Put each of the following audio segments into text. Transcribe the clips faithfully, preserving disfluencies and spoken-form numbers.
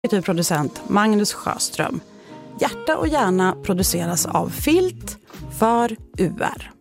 Producent Magnus Sjöström. Hjärta och hjärna produceras av Filt för U R.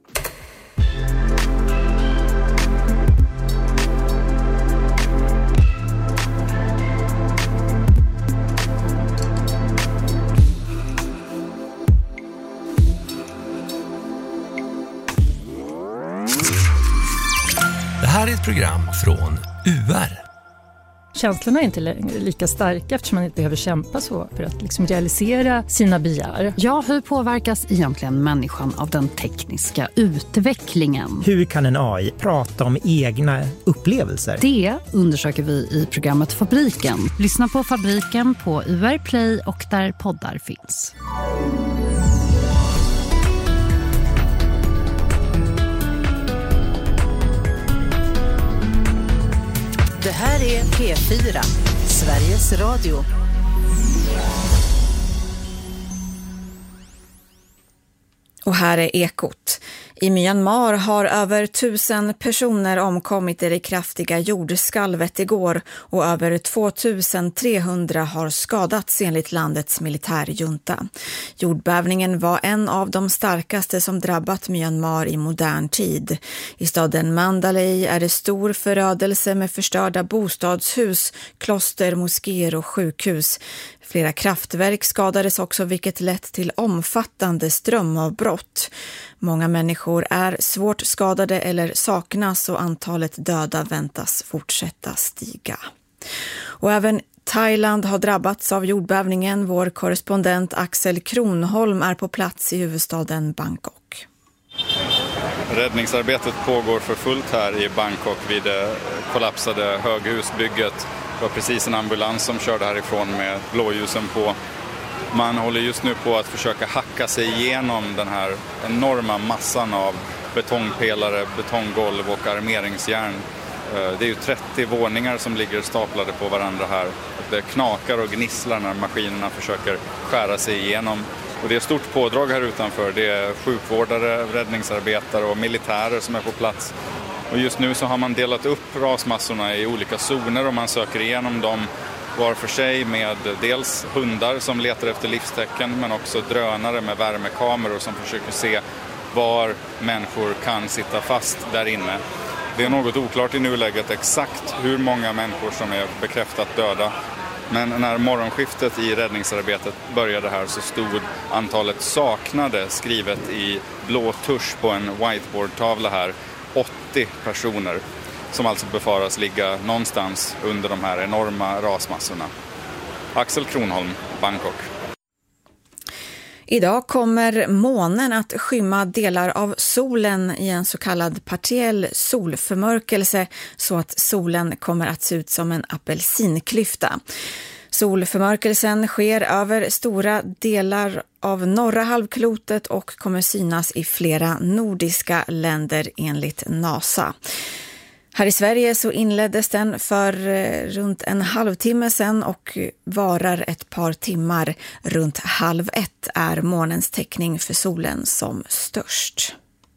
Det här är ett program från U R. Känslorna är inte lika starka eftersom man inte behöver kämpa så för att liksom realisera sina begär. Ja, hur påverkas egentligen människan av den tekniska utvecklingen? Hur kan en A I prata om egna upplevelser? Det undersöker vi i programmet Fabriken. Lyssna på Fabriken på U R Play och där poddar finns. Det här är P fyra, Sveriges Radio. Och här är Ekot. I Myanmar har över tusen personer omkommit i det kraftiga jordskalvet igår och över tvåtusen-trehundra har skadats enligt landets militärjunta. Jordbävningen var en av de starkaste som drabbat Myanmar i modern tid. I staden Mandalay är det stor förödelse med förstörda bostadshus, kloster, moskéer och sjukhus. Flera kraftverk skadades också, vilket lett till omfattande strömavbrott. Många människor är svårt skadade eller saknas och antalet döda väntas fortsätta stiga. Och även Thailand har drabbats av jordbävningen. Vår korrespondent Axel Kronholm är på plats i huvudstaden Bangkok. Räddningsarbetet pågår för fullt här i Bangkok vid det kollapsade höghusbygget. Det var precis en ambulans som körde härifrån med blåljusen på. Man håller just nu på att försöka hacka sig igenom den här enorma massan av betongpelare, betonggolv och armeringsjärn. Det är ju trettio våningar som ligger staplade på varandra här. Det knakar och gnisslar när maskinerna försöker skära sig igenom. Och det är stort pådrag här utanför. Det är sjukvårdare, räddningsarbetare och militärer som är på plats. Och just nu så har man delat upp rasmassorna i olika zoner och man söker igenom dem var för sig med dels hundar som letar efter livstecken men också drönare med värmekameror som försöker se var människor kan sitta fast där inne. Det är något oklart i nuläget exakt hur många människor som är bekräftat döda. Men när morgonskiftet i räddningsarbetet började här så stod antalet saknade skrivet i blå tusch på en whiteboardtavla här. åttio personer som alltså befaras ligga någonstans under de här enorma rasmassorna. Axel Kronholm, Bangkok. Idag kommer månen att skymma delar av solen i en så kallad partiell solförmörkelse så att solen kommer att se ut som en apelsinklyfta. Solförmörkelsen sker över stora delar av norra halvklotet och kommer synas i flera nordiska länder enligt NASA. Här i Sverige så inleddes den för runt en halvtimme sedan och varar ett par timmar. Runt halv ett är månens täckning för solen som störst.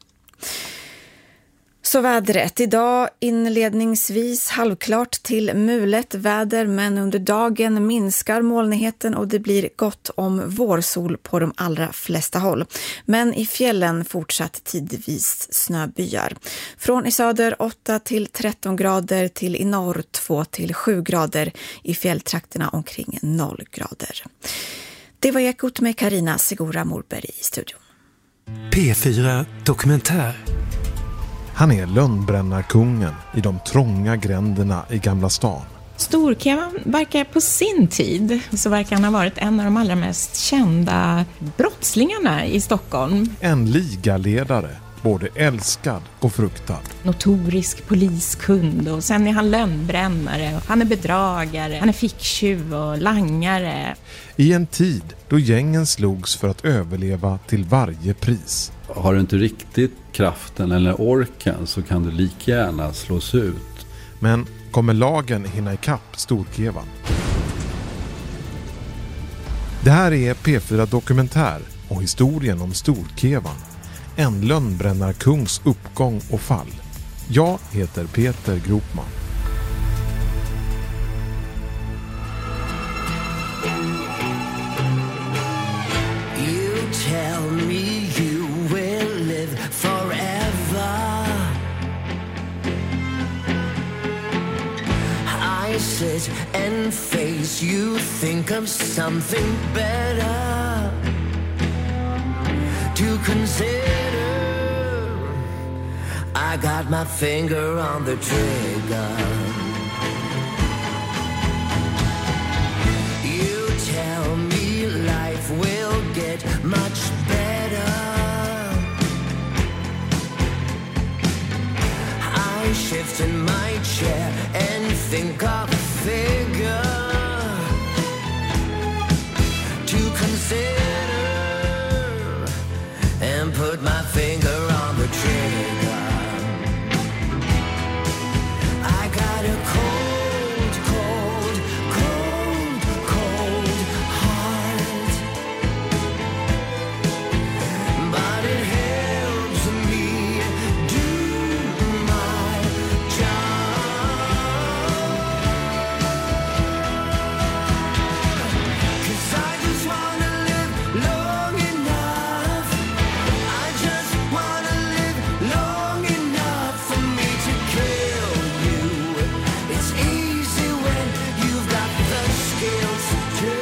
Så vädret. Idag inledningsvis halvklart till mulet väder, men under dagen minskar molnigheten och det blir gott om vårsol på de allra flesta håll. Men i fjällen fortsatt tidvis snöbyar. Från i söder åtta till tretton grader till i norr två till sju grader. I fjälltrakterna omkring noll grader. Det var Ekot med Carina Segura Morberg i studion. P fyra Dokumentär. Han är lönnbrännarkungen i de trånga gränderna i Gamla stan. Storkevan verkar på sin tid så verkar han ha varit en av de allra mest kända brottslingarna i Stockholm. En ligaledare, både älskad och fruktad. Notorisk poliskund och sen är han lönnbrännare, han är bedragare, han är ficktjuv och langare. I en tid då gängen slogs för att överleva till varje pris. Har du inte riktigt kraften eller orken så kan du lika gärna slås ut. Men kommer lagen hinna ikapp Storkevan? Det här är P fyra Dokumentär och historien om Storkevan. En lönnbrännarkungs uppgång och fall. Jag heter Peter Gropman. think of something better to consider. I got my finger on the trigger. You tell me life will get much better. I shift in my chair and think of a figure to consider and put my finger on the trigger. I got a cold, cold, cold, cold heart, but it helps me do my job. 'Cause I just wanna live long enough. I just wanna live long enough for me to kill you. It's easy when you've got the skills to.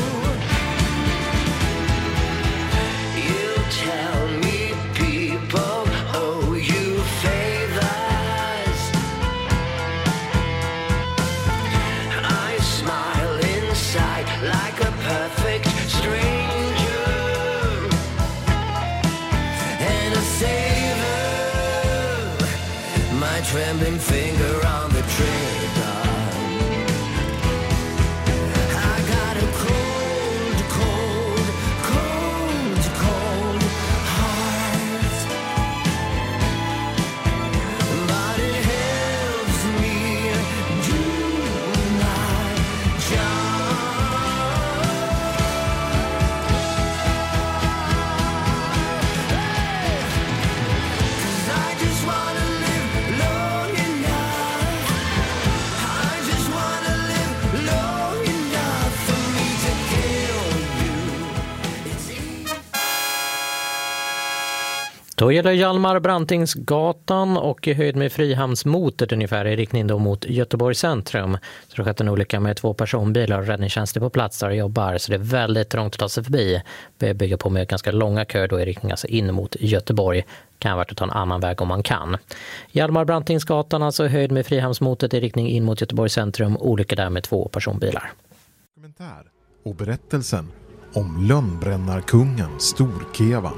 You tell me people owe you favors. I smile inside like a perfect stranger and a saver, my trembling finger on the trigger. I got a cold, cold, cold, cold heart, but it helps me do my job. 'Cause I just wanna live long enough. I just wanna live long enough for me to kill you. It's easy. Då gäller Hjalmar Brantingsgatan och i höjd med Frihamnsmotet ungefär i riktning då mot Göteborg centrum. Så det har skett en olycka med två personbilar och räddningstjänster på plats där och jobbar. Så det är väldigt trångt att ta sig förbi. Vi bygger på med ganska långa köer då i riktning alltså in mot Göteborg. Kan vara att ta en annan väg om man kan. Hjalmar Brantingsgatan alltså i höjd med Frihamnsmotet i riktning in mot Göteborg centrum. Olycka där med två personbilar. Dokumentär och berättelsen om lönnbrännarkungen Storkevan.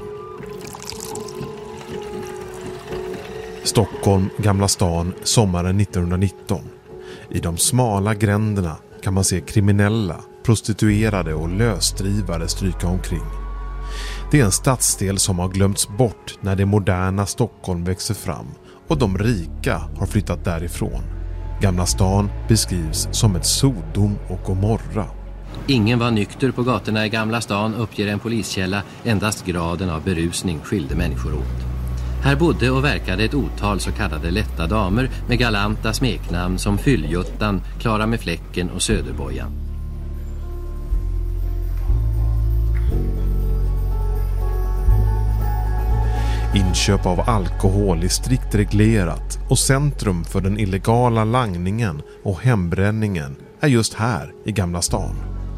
Stockholm, Gamla stan, sommaren nittonhundranitton. I de smala gränderna kan man se kriminella, prostituerade och lösdrivare stryka omkring. Det är en stadsdel som har glömts bort när det moderna Stockholm växer fram och de rika har flyttat därifrån. Gamla stan beskrivs som ett Sodom och Gomorra. Ingen var nykter på gatorna i Gamla stan, uppger en poliskälla. Endast graden av berusning skilde människor åt. Här bodde och verkade ett otal så kallade lätta damer med galanta smeknamn som Fylljuttan, Klara med fläcken och Söderbojan. Inköp av alkohol är strikt reglerat och centrum för den illegala langningen och hembränningen är just här i Gamla stan.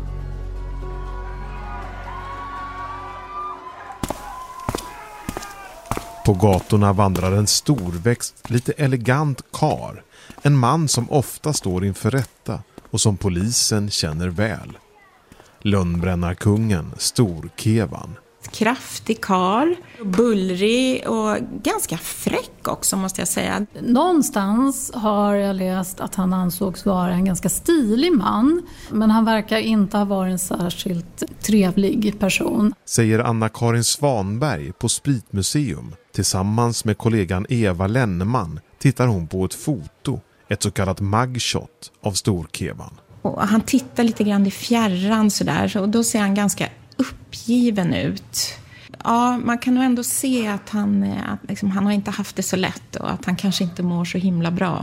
På gatorna vandrar en storväxt, lite elegant kar. En man som ofta står inför rätta och som polisen känner väl. Lönnbrännarkungen Storkevan. Kraftig karl, bullrig och ganska fräck också måste jag säga. Någonstans har jag läst att han ansågs vara en ganska stilig man. Men han verkar inte ha varit en särskilt trevlig person. Säger Anna-Karin Svanberg på Spritmuseum. Tillsammans med kollegan Eva Lenneman tittar hon på ett foto, ett så kallat mugshot av Storkevan. Och han tittar lite grann i fjärran sådär och då ser han ganska uppgiven ut. Ja, man kan nog ändå se att han, att liksom, han har inte haft det så lätt och att han kanske inte mår så himla bra.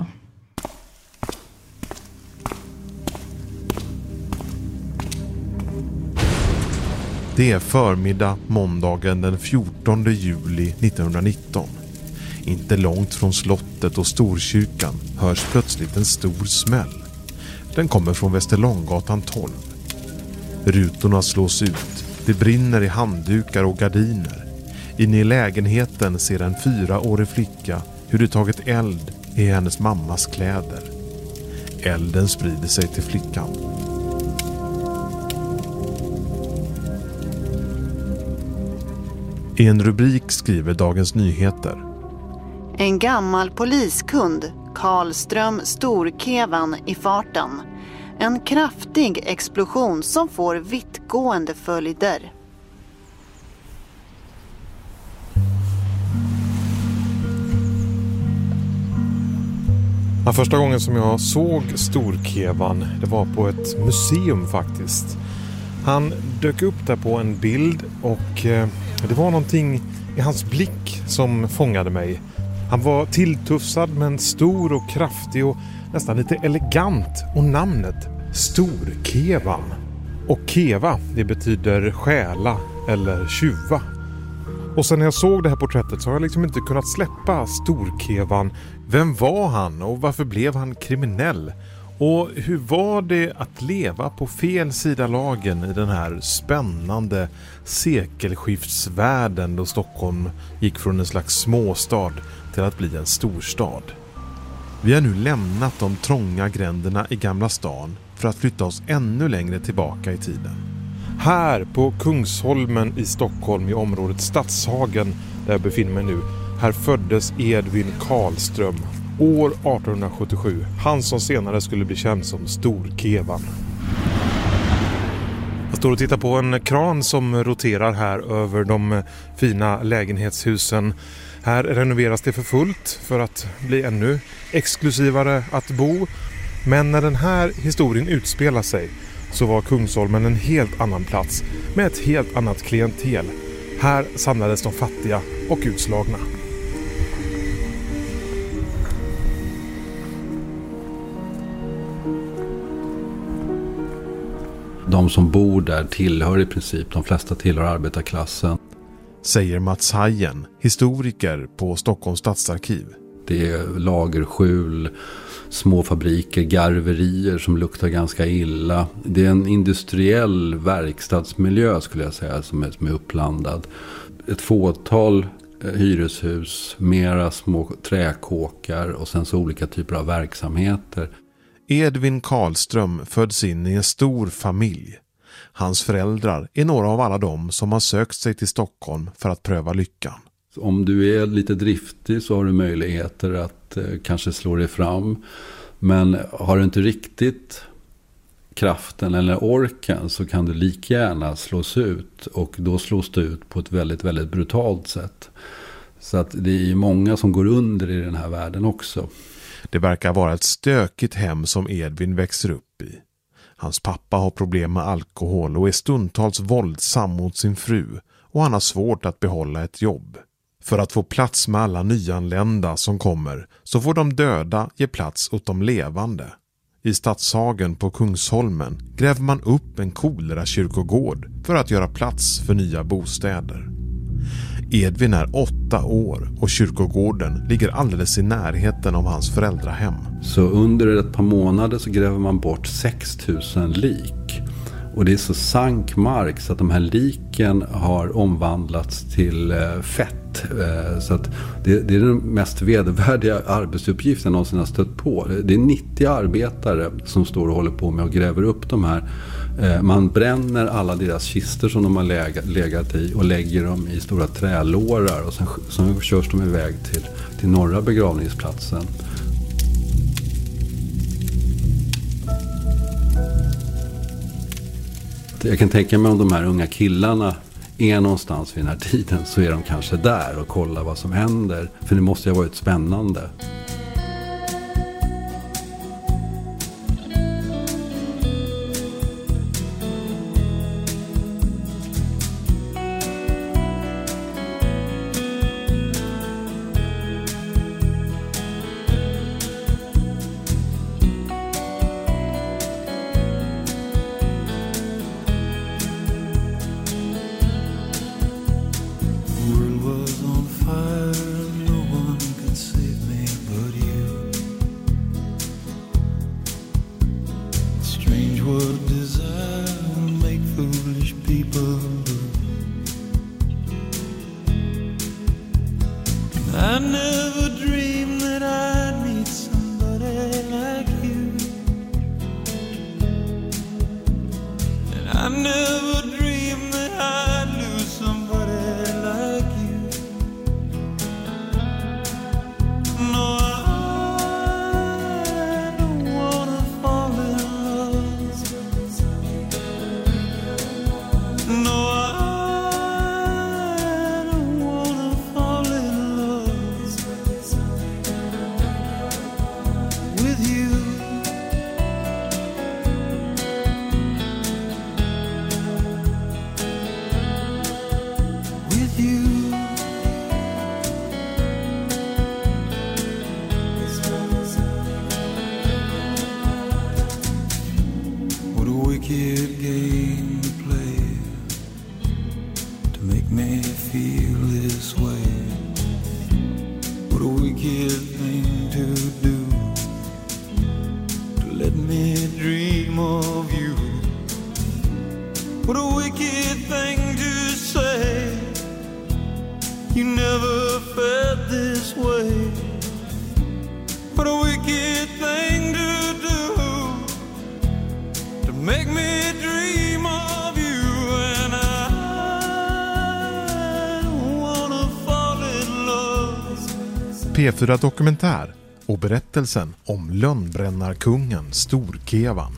Det är förmiddag måndagen den fjortonde juli nittonhundranitton. Inte långt från slottet och Storkyrkan hörs plötsligt en stor smäll. Den kommer från Västerlånggatan tolv. Rutorna slås ut. Det brinner i handdukar och gardiner. Inne i lägenheten ser en fyraårig flicka hur det tagit eld i hennes mammas kläder. Elden sprider sig till flickan. I en rubrik skriver Dagens Nyheter: En gammal poliskund, Karlström Storkevan i farten. En kraftig explosion som får vittgående följder. Ja, första gången som jag såg Storkevan, det var på ett museum faktiskt. Han dök upp där på en bild och eh, det var någonting i hans blick som fångade mig. Han var tilltufsad men stor och kraftig och nästan lite elegant, och namnet Storkevan. Och keva, det betyder stjäla eller tjuva. Och sen när jag såg det här porträttet så har jag liksom inte kunnat släppa Storkevan. Vem var han och varför blev han kriminell? Och hur var det att leva på fel sida lagen i den här spännande sekelskiftsvärlden då Stockholm gick från en slags småstad till att bli en storstad? Vi har nu lämnat de trånga gränderna i Gamla stan för att flytta oss ännu längre tillbaka i tiden. Här på Kungsholmen i Stockholm i området Stadshagen, där jag befinner mig nu, här föddes Edvin Karlström år arton sjuttiosju. Han som senare skulle bli känd som Storkevan. Jag står och tittar på en kran som roterar här över de fina lägenhetshusen. Här renoveras det för fullt för att bli ännu exklusivare att bo. Men när den här historien utspelar sig så var Kungsholmen en helt annan plats med ett helt annat klientel. Här samlades de fattiga och utslagna. De som bor där tillhör i princip, de flesta tillhör arbetarklassen. Säger Mats Hajen, historiker på Stockholms stadsarkiv. Det är lagerskjul, små fabriker, garverier som luktar ganska illa. Det är en industriell verkstadsmiljö skulle jag säga som är, som är uppblandad. Ett fåtal hyreshus, mera små träkåkar och sen så olika typer av verksamheter. Edvin Karlström föds in i en stor familj. Hans föräldrar är några av alla dem som har sökt sig till Stockholm för att pröva lyckan. Om du är lite driftig så har du möjligheter att eh, kanske slå dig fram. Men har du inte riktigt kraften eller orken så kan du lika gärna slås ut. Och då slås du ut på ett väldigt, väldigt brutalt sätt. Så att det är många som går under i den här världen också. Det verkar vara ett stökigt hem som Edvin växer upp i. Hans pappa har problem med alkohol och är stundtals våldsam mot sin fru. Och han har svårt att behålla ett jobb. För att få plats med alla nyanlända som kommer så får de döda ge plats åt de levande. I Stadshagen på Kungsholmen gräver man upp en kolerakyrkogård för att göra plats för nya bostäder. Edvin är åtta år och kyrkogården ligger alldeles i närheten av hans föräldrahem. Så under ett par månader så gräver man bort sex tusen lik. Och det är så sank mark så att de här liken har omvandlats till fett. Så att det, det är den mest vedervärdiga arbetsuppgiften någonsin har stött på. Det är nittio arbetare som står och håller på med och gräver upp de här. Man bränner alla deras kister som de har legat i och lägger dem i stora trälårar. Och sen, sen körs de iväg till, till norra begravningsplatsen. Jag kan tänka mig om de här unga killarna är någonstans vid den här tiden så är de kanske där och kollar vad som händer. För det måste ju ha varit spännande. World was on fire, no one could save me but I never dreamed that I'd lose somebody like you. No, I don't wanna fall in love. No, I don't wanna fall in love with you. Wicked game to play to make me feel this way. What a wicked thing to do, to let me dream of you. What a wicked thing to say, you never felt this way. What a wicked thing to do, make me dream of you, and I don't wanna fall in love. P fyra Dokumentär och berättelsen om lönnbrännarkungen Storkevan.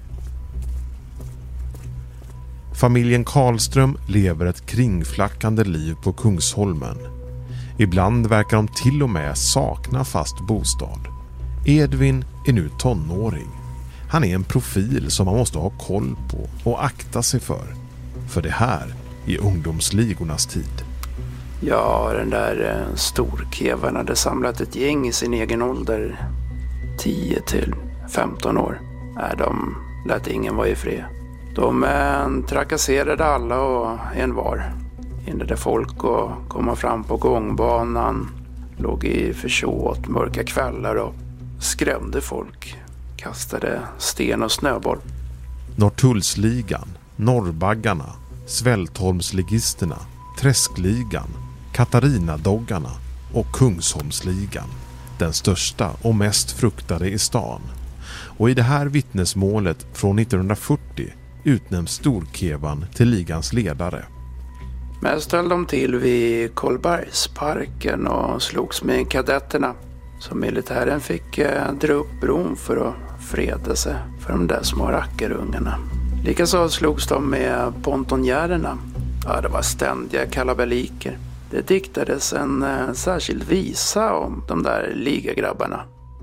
Familjen Karlström lever ett kringflackande liv på Kungsholmen. Ibland verkar de till och med sakna fast bostad. Edvin är nu tonåring. Han är en profil som man måste ha koll på och akta sig för. För det här är ungdomsligornas tid. Ja, den där eh, Storkevan hade samlat ett gäng i sin egen ålder. tio till femton år. Nej, de lät ingen vara i fred. De eh, trakasserade alla och en var. Hindrade folk att komma fram på gångbanan. Låg i försåt mörka kvällar och skrämde folk. Kastade sten och snöboll. Norrtullsligan, Norrbaggarna, Svältholmsligisterna, Träskligan, Katarinadoggarna och Kungsholmsligan. Den största och mest fruktade i stan. Och i det här vittnesmålet från nittonhundrafyrtio utnämns Storkevan till ligans ledare. Mest höll de till vid Kolbergsparken och slogs med kadetterna. Så militären fick eh, dra upp bron för att freda sig för de där små rackarungarna. Likaså slogs de med pontonjärerna. Ja, det var ständiga kalabaliker. Det diktades en eh, särskild visa om de där ligagrabbarna.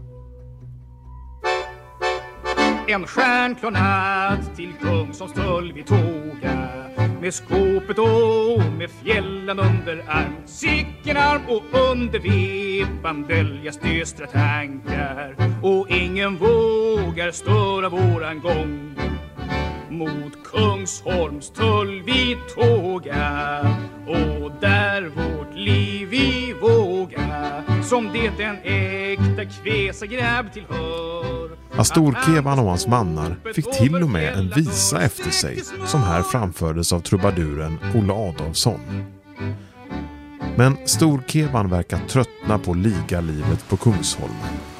En stjärnklonad till kung som stöll vid tåga, med skåpet och med fjällen under arm, sicken arm och under vepan döljas dystra tankar, och ingen vågar störa våran gång. Mot Kungsholms tull vi tåga, och där vårt liv vi våga, som det en äkta kväsagräb tillhör. Storkevan och hans mannar fick till och med en visa efter sig som här framfördes av trubaduren Olle Adolfsson. Men Storkevan verkar tröttna på ligalivet på Kungsholmen.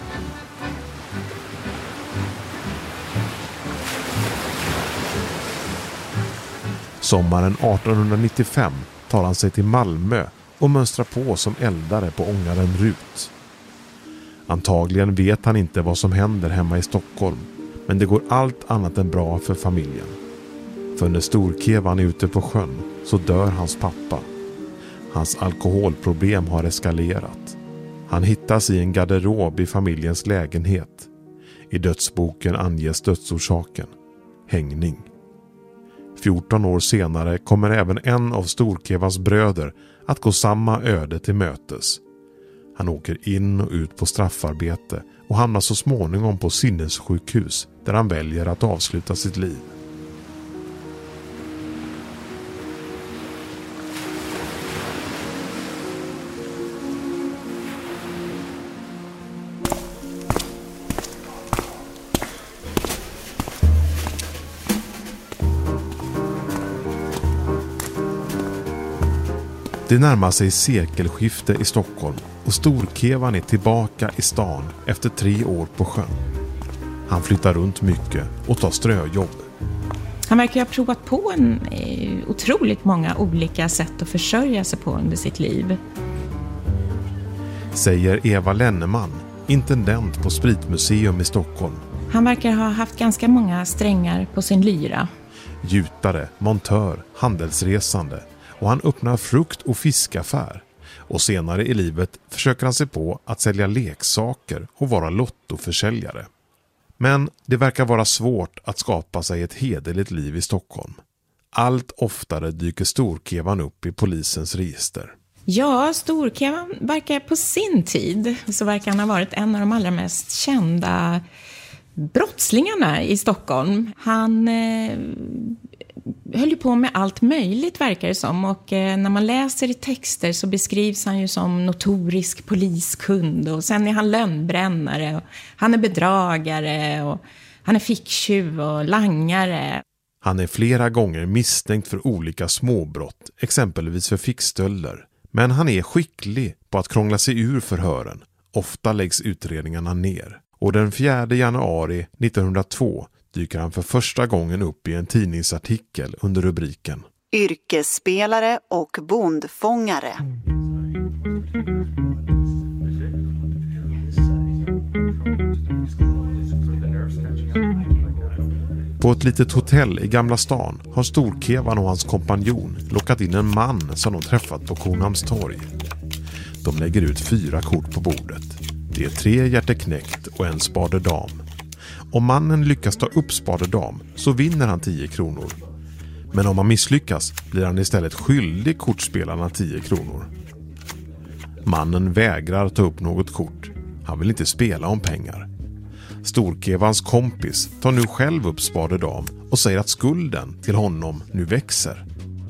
Sommaren arton nittiofem tar han sig till Malmö och mönstrar på som eldare på ångaren Rut. Antagligen vet han inte vad som händer hemma i Stockholm, men det går allt annat än bra för familjen. För när Storkevan är ute på sjön så dör hans pappa. Hans alkoholproblem har eskalerat. Han hittas i en garderob i familjens lägenhet. I dödsboken anges dödsorsaken: hängning. fjorton år senare kommer även en av Storkevans bröder att gå samma öde till mötes. Han åker in och ut på straffarbete och hamnar så småningom på sinnessjukhus där han väljer att avsluta sitt liv. Det närmar sig sekelskifte i Stockholm och Storkevan är tillbaka i stan efter tre år på sjön. Han flyttar runt mycket och tar ströjobb. Han verkar ha provat på en eh, otroligt många olika sätt att försörja sig på under sitt liv. Säger Eva Lenneman, intendent på Spritmuseum i Stockholm. Han verkar ha haft ganska många strängar på sin lyra. Gjutare, montör, handelsresande och han öppnar frukt- och fiskaffär. Och senare i livet försöker han sig på att sälja leksaker och vara lottoförsäljare. Men det verkar vara svårt att skapa sig ett hederligt liv i Stockholm. Allt oftare dyker Storkevan upp i polisens register. Ja, Storkevan verkar på sin tid så verkar han ha varit en av de allra mest kända brottslingarna i Stockholm. Han eh, höll ju på med allt möjligt verkar det som och eh, när man läser i texter så beskrivs han ju som notorisk poliskund och sen är han lönnbrännare och han är bedragare och han är ficktjuv och langare. Han är flera gånger misstänkt för olika småbrott, exempelvis för fickstölder. Men han är skicklig på att krångla sig ur förhören. Ofta läggs utredningarna ner. Och den fjärde januari nittonhundratvå dyker han för första gången upp i en tidningsartikel under rubriken Yrkesspelare och bondfångare. På ett litet hotell i Gamla stan har Storkevan och hans kompanjon lockat in en man som de träffat på Kornhamnstorg. De lägger ut fyra kort på bordet. Det är tre hjärteknäckt och en spaderdam. Om mannen lyckas ta upp spaderdam så vinner han tio kronor. Men om han misslyckas blir han istället skyldig kortspelarna tio kronor. Mannen vägrar ta upp något kort. Han vill inte spela om pengar. Storkevans kompis tar nu själv upp spaderdam och säger att skulden till honom nu växer.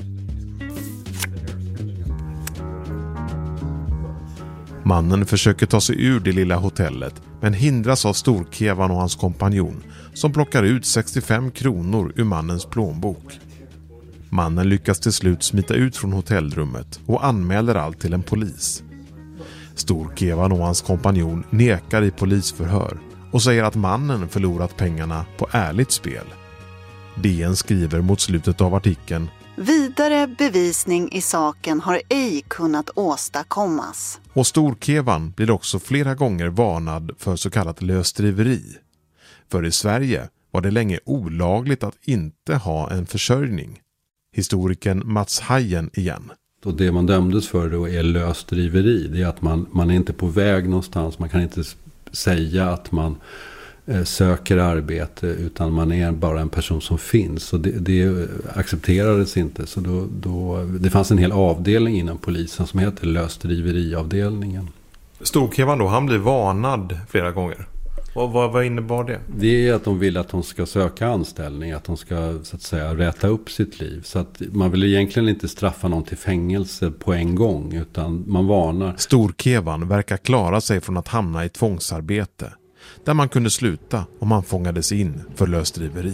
Mannen försöker ta sig ur det lilla hotellet men hindras av Storkevan och hans kompanjon som plockar ut sextiofem kronor ur mannens plånbok. Mannen lyckas till slut smita ut från hotellrummet och anmäler allt till en polis. Storkevan och hans kompanjon nekar i polisförhör och säger att mannen förlorat pengarna på ärligt spel. D N skriver mot slutet av artikeln: Vidare bevisning i saken har ej kunnat åstadkommas. Och Storkevan blir också flera gånger varnad för så kallat lösdriveri. För i Sverige var det länge olagligt att inte ha en försörjning. Historikern Mats Hajen igen. Och det man dömdes för då är lösdriveri. Det är att man, man är inte på väg någonstans. Man kan inte säga att man eh, söker arbete utan man är bara en person som finns. Och det, det accepterades inte. Så då, då, det fanns en hel avdelning inom polisen som heter lösdriveriavdelningen. Storkevan då, han blir varnad flera gånger. Och vad, vad innebar det? Det är att de vill att de ska söka anställning, att de ska så att säga räta upp sitt liv. Så att man vill egentligen inte straffa någon till fängelse på en gång utan man varnar. Storkevan verkar klara sig från att hamna i tvångsarbete där man kunde sluta om man fångades in för lösdriveri.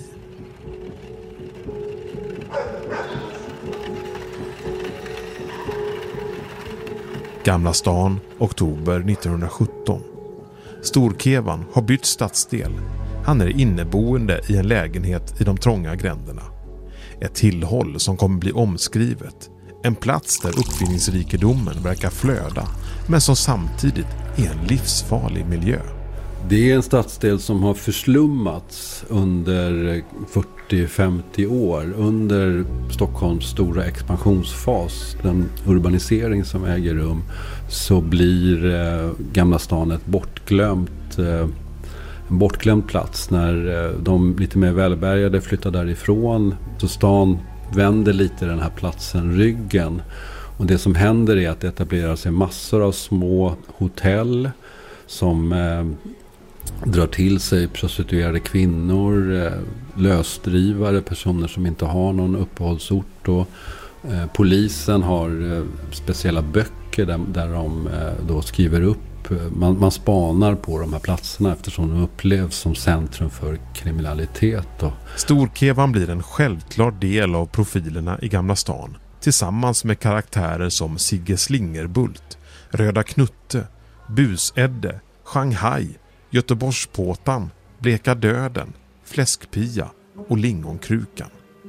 Gamla stan, oktober nittonhundrasjutton. Storkevan har bytt stadsdel. Han är inneboende i en lägenhet i de trånga gränderna. Ett tillhåll som kommer bli omskrivet. En plats där uppfinningsrikedomen verkar flöda men som samtidigt är en livsfarlig miljö. Det är en stadsdel som har förslummats under fyrtio till femtio år under Stockholms stora expansionsfas, den urbanisering som äger rum, så blir eh, Gamla stan ett bortglömt, eh, en bortglömd plats. När eh, de lite mer välbärgade flyttar därifrån så stan vänder lite den här platsen ryggen. Och det som händer är att det etablerar sig massor av små hotell som eh, drar till sig prostituerade kvinnor, eh, lösdrivare, personer som inte har någon uppehållsort. Och, eh, polisen har eh, speciella böcker där, där de eh, då skriver upp. Man, man spanar på de här platserna eftersom de upplevs som centrum för kriminalitet. Då. Storkevan blir en självklar del av profilerna i Gamla stan tillsammans med karaktärer som Sigge Slingerbult, Röda Knutte, Busedde, Shanghai, Göteborgspåtan, Bleka döden, Fläskpia och Lingonkrukan.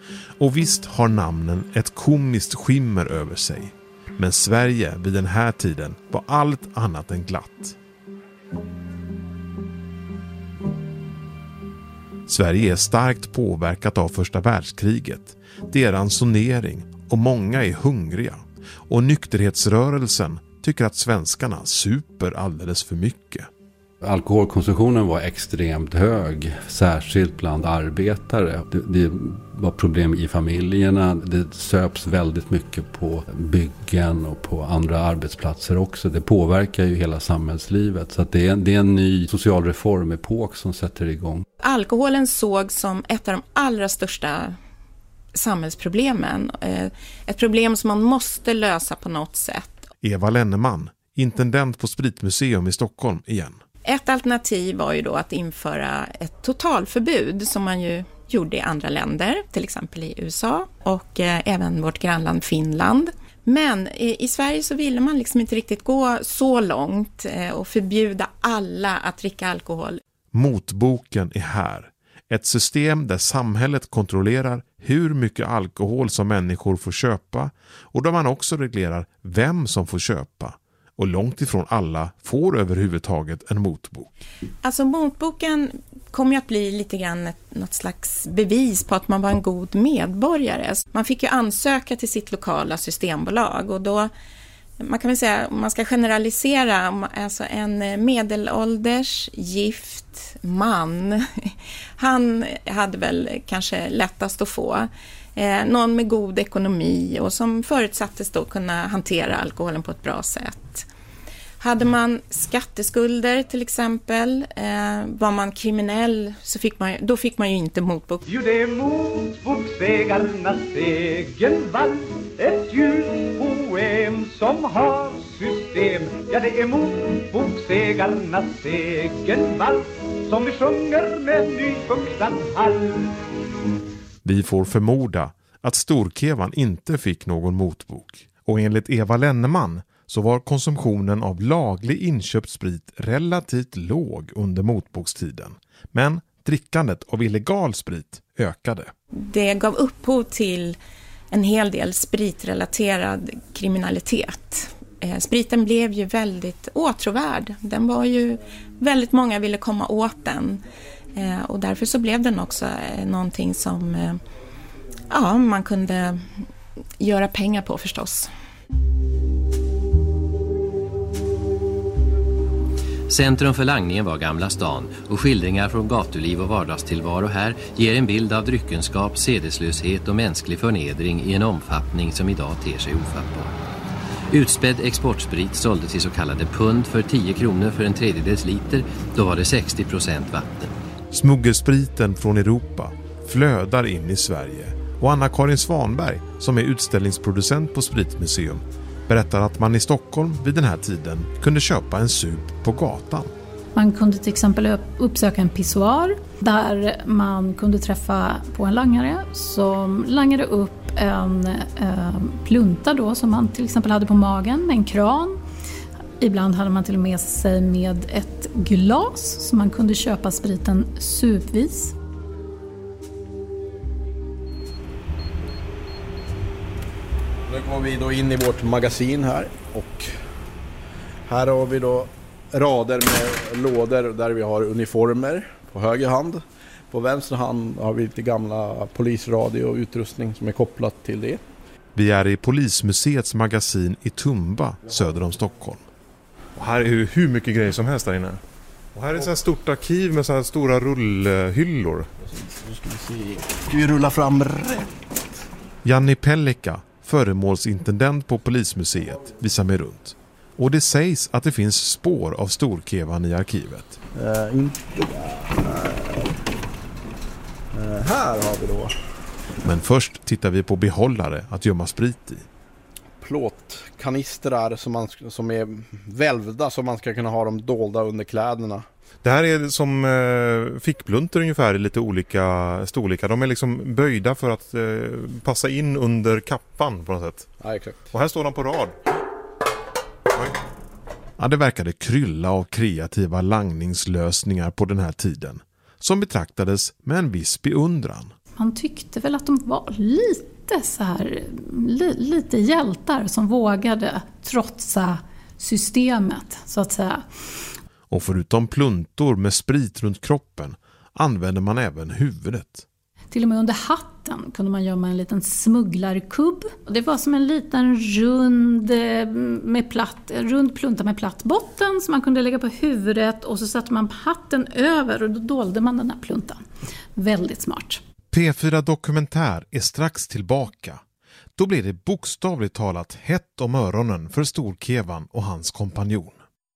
Och visst har namnen ett komiskt skimmer över sig. Men Sverige vid den här tiden var allt annat än glatt. Sverige är starkt påverkat av första världskriget. Det är ransonering och många är hungriga. Och nykterhetsrörelsen tycker att svenskarna super alldeles för mycket. Alkoholkonsumtionen var extremt hög, särskilt bland arbetare. Det, det var problem i familjerna, det söps väldigt mycket på byggen och på andra arbetsplatser också. Det påverkar ju hela samhällslivet, så att det, är, det är en ny social reformepok som sätter igång. Alkoholen såg som ett av de allra största samhällsproblemen. Ett problem som man måste lösa på något sätt. Eva Lenneman, intendent på Spritmuseum i Stockholm igen. Ett alternativ var ju då att införa ett totalförbud som man ju gjorde i andra länder, till exempel i U S A och eh, även vårt grannland Finland. Men i, i Sverige så ville man liksom inte riktigt gå så långt eh, och förbjuda alla att dricka alkohol. Motboken är här. Ett system där samhället kontrollerar hur mycket alkohol som människor får köpa och där man också reglerar vem som får köpa. Och långt ifrån alla får överhuvudtaget en motbok. Alltså motboken kommer ju att bli lite grann ett, något slags bevis på att man var en god medborgare. Man fick ju ansöka till sitt lokala systembolag och då, man kan väl säga, man ska generalisera, alltså en medelålders gift man, han hade väl kanske lättast att få. Eh, någon med god ekonomi och som förutsattes då kunna hantera alkoholen på ett bra sätt. Hade man skatteskulder till exempel, eh, var man kriminell så fick man, då fick man ju inte motbok. Jo, det är motboksägarnas egen vall, ett djupt poem som har system. Ja, det är motboksägarnas egen vall som vi sjunger med nyfuktad hall. Vi får förmoda att Storkevan inte fick någon motbok. Och enligt Eva Lenneman så var konsumtionen av laglig inköpt sprit relativt låg under motbokstiden. Men drickandet av illegal sprit ökade. Det gav upphov till en hel del spritrelaterad kriminalitet. Eh, spriten blev ju väldigt åtråvärd. Den var ju, väldigt många ville komma åt den. Eh, och därför så blev den också eh, någonting som eh, ja, man kunde göra pengar på förstås. Centrum för langningen var Gamla stan och skildringar från gatuliv och vardagstillvaro här ger en bild av dryckenskap, sedeslöshet och mänsklig förnedring i en omfattning som idag ter sig ofattbar. Utspädd exportsprit såldes i så kallade pund för tio kronor för en tredjedels liter, då var det sextio procent vatten. Smuggelspriten från Europa flödar in i Sverige och Anna-Karin Svanberg, som är utställningsproducent på Spritmuseum, berättar att man i Stockholm vid den här tiden kunde köpa en sup på gatan. Man kunde till exempel uppsöka en pissoar där man kunde träffa på en langare som langade upp en eh, plunta då, som man till exempel hade på magen med en kran. Ibland hade man till och med sig med ett glas så man kunde köpa spriten supvis. Nu kommer vi då in i vårt magasin här och här har vi då rader med lådor där vi har uniformer på höger hand. På vänster hand har vi lite gamla polisradio och utrustning som är kopplat till det. Vi är i Polismuseets magasin i Tumba söder om Stockholm. Och här är ju hur mycket grejer som helst där inne. Och här är ett så här stort arkiv med så här stora rullhyllor. Nu ska vi se. Vi rullar fram rätt. Janni Pellika, föremålsintendent på Polismuseet, visar mig runt. Och det sägs att det finns spår av Storkevan i arkivet. Uh, inte uh, här har vi då. Men först tittar vi på behållare att gömma sprit i. Plåtkanistrar som, man, som är välvda så man ska kunna ha dem dolda under kläderna. Det här är som eh, fickplunter ungefär i lite olika storlekar. De är liksom böjda för att eh, passa in under kappan på något sätt. Ja, exakt. Och här står de på rad. Oj. Ja, det verkade krylla av kreativa langningslösningar på den här tiden, som betraktades med en viss beundran. Man tyckte väl att de var lite så här, li, lite hjältar som vågade trotsa systemet, så att säga. Och förutom pluntor med sprit runt kroppen använder man även huvudet. Till och med under hatten kunde man gömma en liten smugglarkubb. Det var som en liten rund, med platt, rund plunta med platt botten som man kunde lägga på huvudet, och så satte man hatten över och då dolde man den här pluntan. Väldigt smart. P fyra Dokumentär är strax tillbaka. Då blir det bokstavligt talat hett om öronen för Storkevan och hans kompanjon.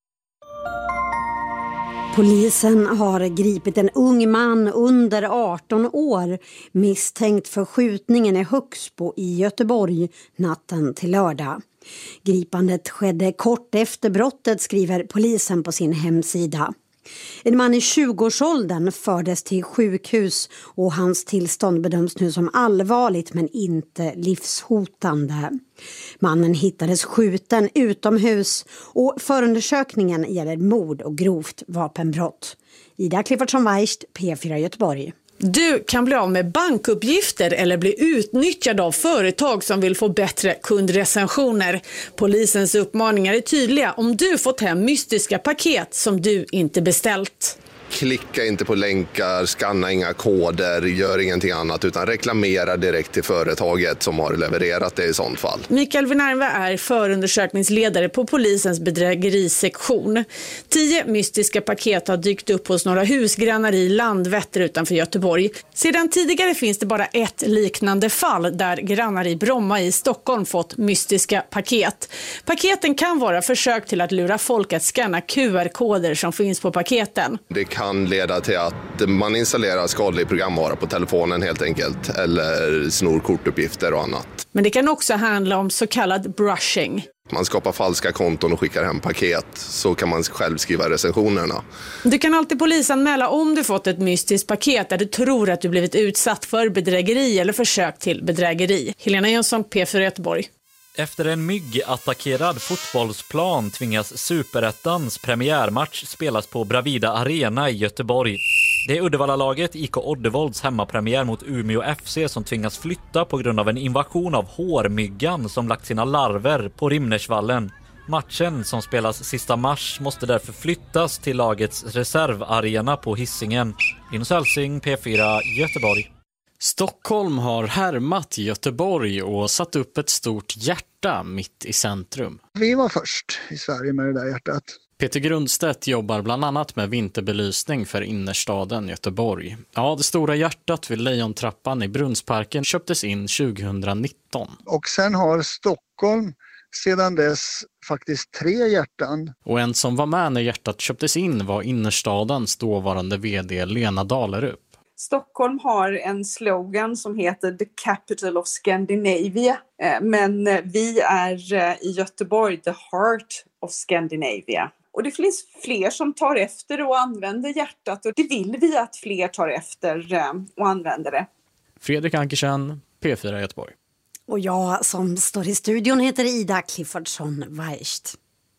Polisen har gripit en ung man under arton år misstänkt för skjutningen i Högsbo i Göteborg natten till lördag. Gripandet skedde kort efter brottet, skriver polisen på sin hemsida. En man i tjugoårsåldern fördes till sjukhus och hans tillstånd bedöms nu som allvarligt men inte livshotande. Mannen hittades skjuten utomhus och förundersökningen gäller mord och grovt vapenbrott. Ida Cliffordsson-Weicht, P fyra Göteborg. Du kan bli av med bankuppgifter eller bli utnyttjad av företag som vill få bättre kundrecensioner. Polisens uppmaningar är tydliga om du fått hem mystiska paket som du inte beställt. Klicka inte på länkar, skanna inga koder, gör ingenting annat utan reklamera direkt till företaget som har levererat det i sånt fall. Mikael Vinarva är förundersökningsledare på polisens bedrägerisektion. Tio mystiska paket har dykt upp hos några husgrannar i Landvetter utanför Göteborg. Sedan tidigare finns det bara ett liknande fall där grannar i Bromma i Stockholm fått mystiska paket. Paketen kan vara försök till att lura folk att skanna Q R-koder som finns på paketen. Det kan leda till att man installerar skadlig programvara på telefonen helt enkelt eller snor kortuppgifter och annat. Men det kan också handla om så kallad brushing. Man skapar falska konton och skickar hem paket, så kan man själv skriva recensionerna. Du kan alltid polisanmäla om du fått ett mystiskt paket där du tror att du blivit utsatt för bedrägeri eller försök till bedrägeri. Helena Jönsson, P fyra Göteborg. Efter en myggattackerad fotbollsplan tvingas Superettans premiärmatch spelas på Bravida Arena i Göteborg. Det är Uddevalla-laget I K Oddevolds hemmapremiär mot Umeå F C som tvingas flytta på grund av en invasion av hårmyggan som lagt sina larver på Rimnersvallen. Matchen som spelas sista mars måste därför flyttas till lagets reservarena på Hisingen. Linus Hälsing, P fyra Göteborg. Stockholm har härmat Göteborg och satt upp ett stort hjärta mitt i centrum. Vi var först i Sverige med det där hjärtat. Peter Grundstedt jobbar bland annat med vinterbelysning för innerstaden Göteborg. Ja, det stora hjärtat vid Lejontrappan i Brunnsparken köptes in tjugohundranitton. Och sen har Stockholm sedan dess faktiskt tre hjärtan. Och en som var med när hjärtat köptes in var innerstadens dåvarande vd Lena Dalerup. Stockholm har en slogan som heter The Capital of Scandinavia. Men vi är i Göteborg the Heart of Scandinavia. Och det finns fler som tar efter och använder hjärtat. Och det vill vi att fler tar efter och använder det. Fredrik Ankersen, P fyra Göteborg. Och jag som står i studion heter Ida Cliffordsson-Weicht.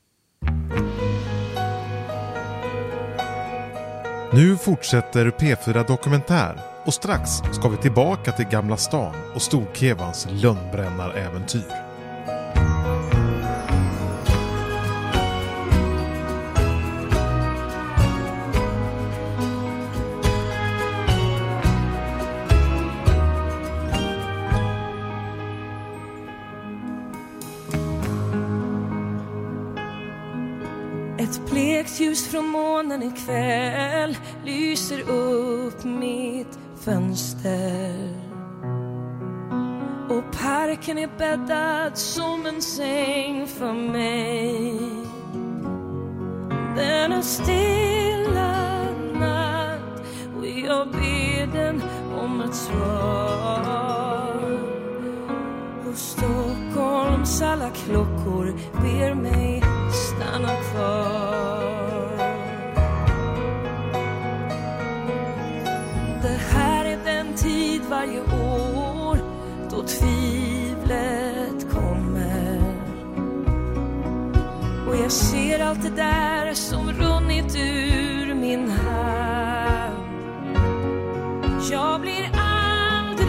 Nu fortsätter P fyra Dokumentär och strax ska vi tillbaka till Gamla stan och Storkevans lönnbrännaräventyr. Ett blekt ljus från månen ikväll lyser upp mitt fönster. Och parken är bäddad som en säng för mig. Den är stilla natt och jag ber den om ett svar. Och Stockholms alla klockor ber mig stanna kvar. Det här är den tid varje år då tvivlet kommer. Och jag ser allt det där som runnit ur min hand. Jag blir aldrig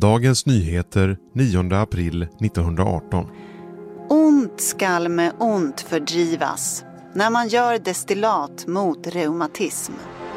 Dagens Nyheter nionde april nittonhundraarton. Ont skall med ont fördrivas när man gör destillat mot reumatism.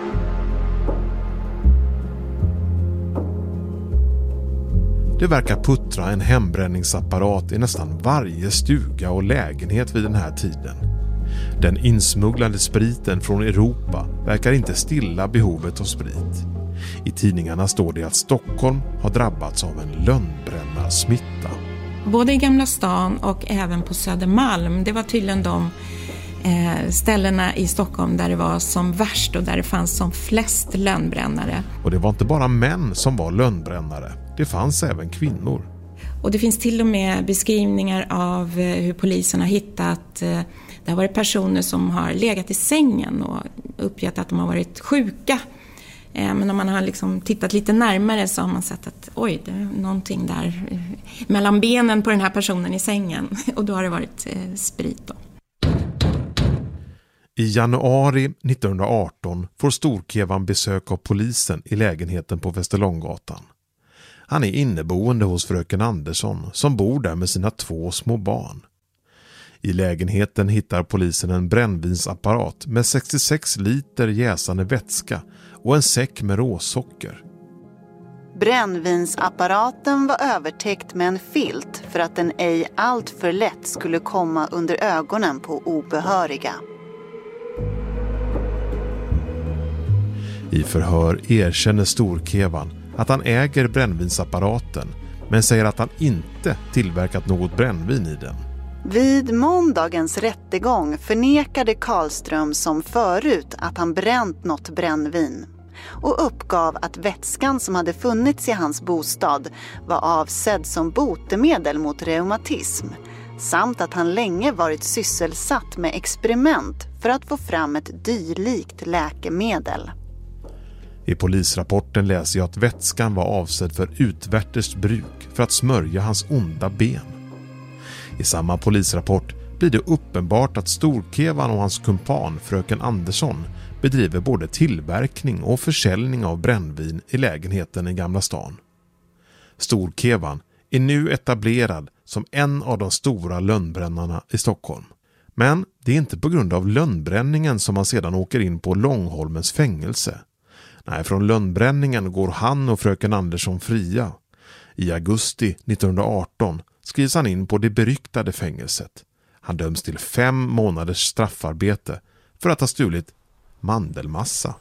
Det verkar puttra en hembränningsapparat i nästan varje stuga och lägenhet vid den här tiden. Den insmugglade spriten från Europa verkar inte stilla behovet av sprit. I tidningarna står det att Stockholm har drabbats av en lönnbrännarsmitta. Både i Gamla stan och även på Södermalm. Det var tydligen de eh, ställena i Stockholm där det var som värst och där det fanns som flest lönnbrännare. Och det var inte bara män som var lönnbrännare. Det fanns även kvinnor. Och det finns till och med beskrivningar av hur polisen har hittat. Det har varit personer som har legat i sängen och uppgett att de har varit sjuka. Men om man har liksom tittat lite närmare så har man sett att oj, det är någonting där mellan benen på den här personen i sängen. Och då har det varit sprit då. I januari nittonhundraarton får Storkevan besök av polisen i lägenheten på Västerlånggatan. Han är inneboende hos fröken Andersson som bor där med sina två små barn. I lägenheten hittar polisen en brännvinsapparat med sextiosex liter jäsande vätska och en säck med råsocker. Brännvinsapparaten var övertäckt med en filt för att den ej allt för lätt skulle komma under ögonen på obehöriga. I förhör erkänner Storkevan att han äger brännvinsapparaten men säger att han inte tillverkat något brännvin i den. Vid måndagens rättegång förnekade Karlström som förut att han bränt något brännvin och uppgav att vätskan som hade funnits i hans bostad var avsedd som botemedel mot reumatism samt att han länge varit sysselsatt med experiment för att få fram ett dyrlikt läkemedel. I polisrapporten läser jag att vätskan var avsedd för utvärters bruk för att smörja hans onda ben. I samma polisrapport blir det uppenbart att Storkevan och hans kumpan fröken Andersson bedriver både tillverkning och försäljning av brännvin i lägenheten i Gamla stan. Storkevan är nu etablerad som en av de stora lönnbrännarna i Stockholm. Men det är inte på grund av lönnbränningen som han sedan åker in på Långholmens fängelse. Nej, från lönnbränningen går han och fröken Andersson fria. I augusti nittonhundraarton skrivs han in på det beryktade fängelset. Han döms till fem månaders straffarbete för att ha stulit mandelmassa.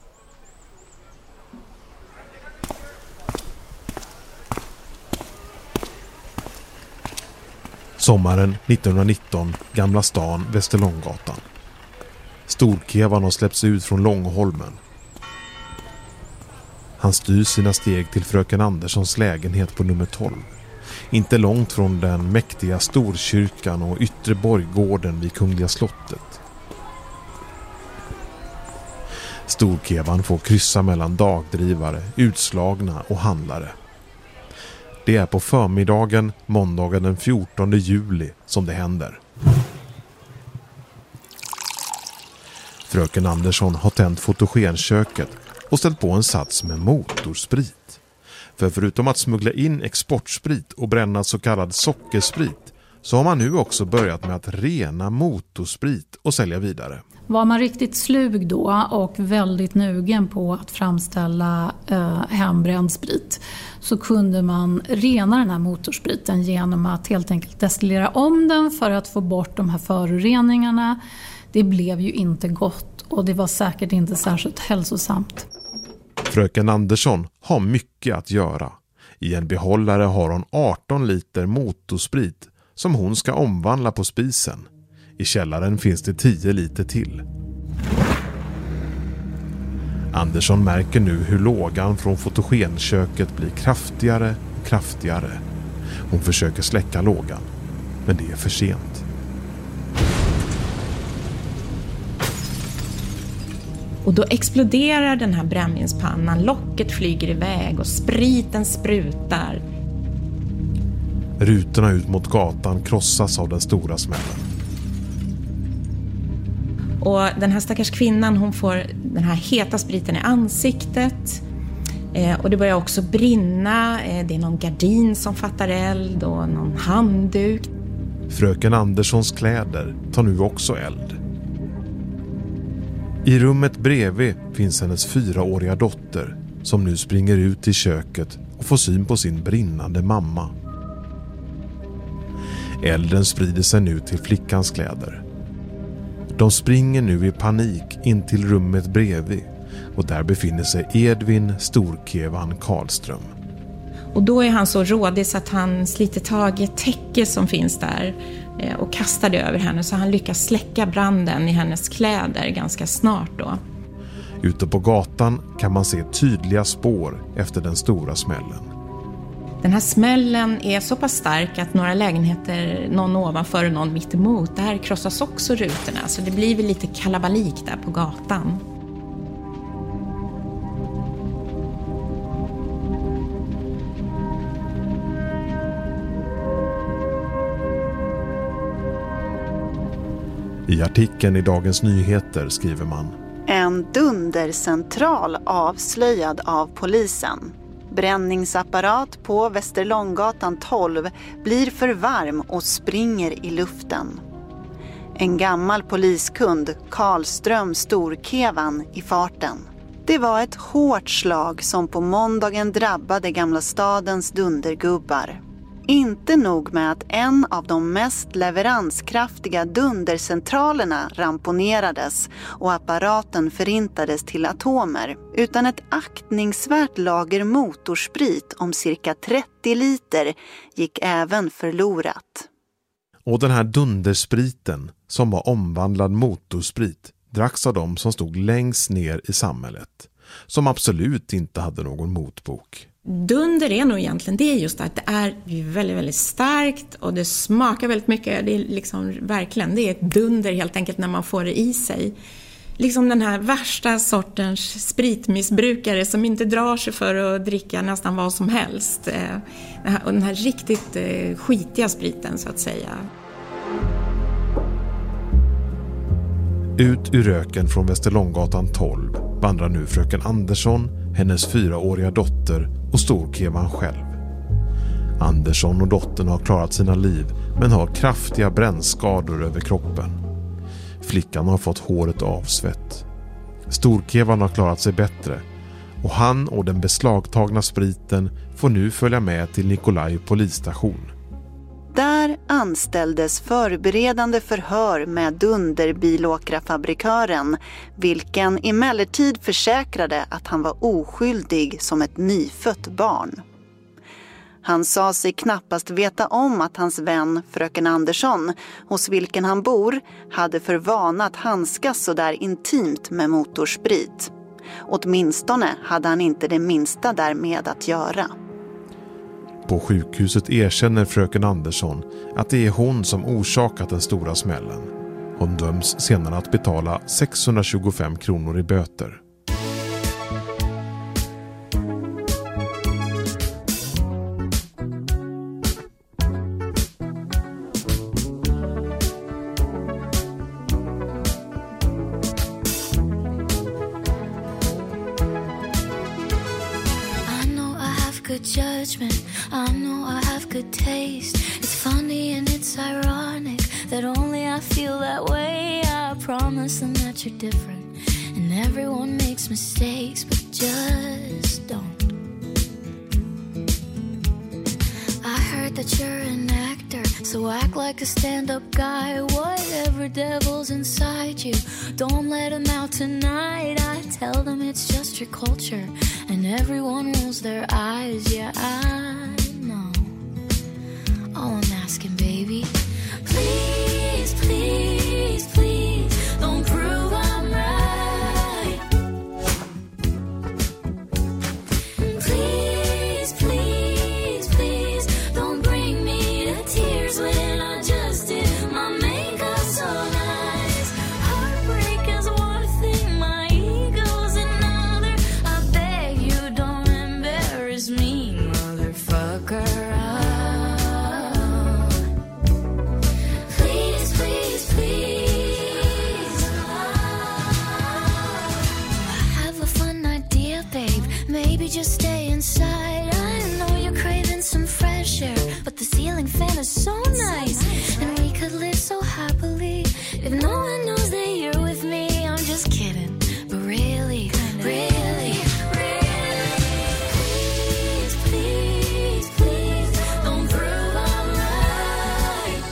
Sommaren nittonhundranitton, Gamla stan, Västerlånggatan. Storkevan har släppts ut från Långholmen. Han styr sina steg till fröken Anderssons lägenhet på nummer tolv. Inte långt från den mäktiga Storkyrkan och yttre borggården vid Kungliga slottet. Storkevan får kryssa mellan dagdrivare, utslagna och handlare. Det är på förmiddagen, måndagen den fjortonde juli, som det händer. Fröken Andersson har tänt fotogenköket och ställt på en sats med motorsprit. För förutom att smuggla in exportsprit och bränna så kallad sockersprit så har man nu också börjat med att rena motorsprit och sälja vidare. Var man riktigt slug då och väldigt nugen på att framställa eh, hembränd sprit så kunde man rena den här motorspriten genom att helt enkelt destillera om den för att få bort de här föroreningarna. Det blev ju inte gott och det var säkert inte särskilt hälsosamt. Fröken Andersson har mycket att göra. I en behållare har hon arton liter motorsprit som hon ska omvandla på spisen. I källaren finns det tio liter till. Andersson märker nu hur lågan från fotogenköket blir kraftigare och kraftigare. Hon försöker släcka lågan, men det är för sent. Och då exploderar den här brännvinspannan, locket flyger iväg och spriten sprutar. Rutorna ut mot gatan krossas av den stora smällen. Och den här stackars kvinnan, hon får den här heta spriten i ansiktet. Eh, och det börjar också brinna, eh, det är någon gardin som fattar eld och någon handduk. Fröken Anderssons kläder tar nu också eld. I rummet bredvid finns hennes fyraåriga dotter som nu springer ut i köket och får syn på sin brinnande mamma. Elden sprider sig nu till flickans kläder. De springer nu i panik in till rummet bredvid och där befinner sig Edvin Storkevan Karlström. Och då är han så rådig så att han sliter tag i ett täcke som finns där och kastar det över henne, så han lyckas släcka branden i hennes kläder ganska snart då. Ute på gatan kan man se tydliga spår efter den stora smällen. Den här smällen är så pass stark att några lägenheter, någon ovanför och någon mitt emot, där krossas också rutorna, så det blir väl lite kalabalik där på gatan. I artikeln i Dagens Nyheter skriver man: En dundercentral avslöjad av polisen. Bränningsapparat på Västerlånggatan tolv blir för varm och springer i luften. En gammal poliskund, Karlström Storkevan, i farten. Det var ett hårt slag som på måndagen drabbade Gamla stadens dundergubbar. Inte nog med att en av de mest leveranskraftiga dundercentralerna ramponerades och apparaten förintades till atomer, utan ett aktningsvärt lager motorsprit om cirka trettio liter gick även förlorat. Och den här dunderspriten, som var omvandlad motorsprit, dracks av de som stod längst ner i samhället, som absolut inte hade någon motbok. Dunder är nog egentligen det, just att det är väldigt, väldigt starkt och det smakar väldigt mycket. Det är liksom verkligen, det är ett dunder helt enkelt när man får det i sig. Liksom den här värsta sortens spritmissbrukare som inte drar sig för att dricka nästan vad som helst. Och den här riktigt skitiga spriten så att säga. Ut ur röken från Västerlånggatan tolv vandrar nu fröken Andersson, hennes fyraåriga dotter och Storkevan själv. Andersson och dottern har klarat sina liv men har kraftiga brännskador över kroppen. Flickan har fått håret avsvett. Storkevan har klarat sig bättre och han och den beslagtagna spriten får nu följa med till Nikolaj polisstation. Där anställdes förberedande förhör med dunderbilåkrafabrikören, vilken emellertid försäkrade att han var oskyldig som ett nyfött barn. Han sa sig knappast veta om att hans vän, fröken Andersson, hos vilken han bor, hade för vana att handskas så där intimt med motorsprit. Åtminstone hade han inte det minsta därmed att göra. På sjukhuset erkänner fröken Andersson att det är hon som orsakat den stora smällen. Hon döms senare att betala sexhundratjugofem kronor i böter. Good judgment, I know I have good taste. It's funny and it's ironic that only I feel that way. I promise them that you're different and everyone makes mistakes, but just don't. I heard that you're an actor, so act like a stand-up guy. Whatever devil's inside you, don't let him out tonight. I tell them it's just your culture and everyone rolls their eyes. Yeah, I know. All I'm asking, baby, please, please, please don't prove I'm right. Please, please, please don't bring me to tears when I just did my makeup so nice. Heartbreak is one thing, my ego's another. I beg you don't embarrass me, motherfucker. nice. And we could live so happily if no one knows that you're with me. I'm just kidding, but really, really, really, please, please, please, don't prove I'm right.